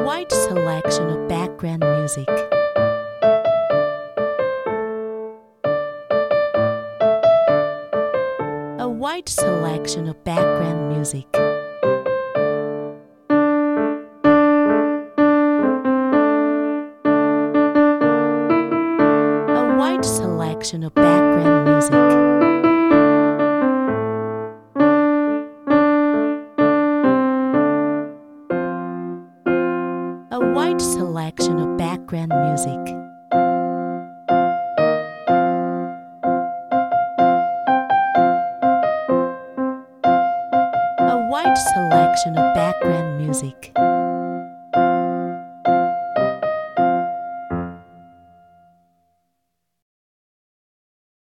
wide selection of background music. A wide selection of background music. A wide selection of background music. A wide selection of background music. A wide selection of background music.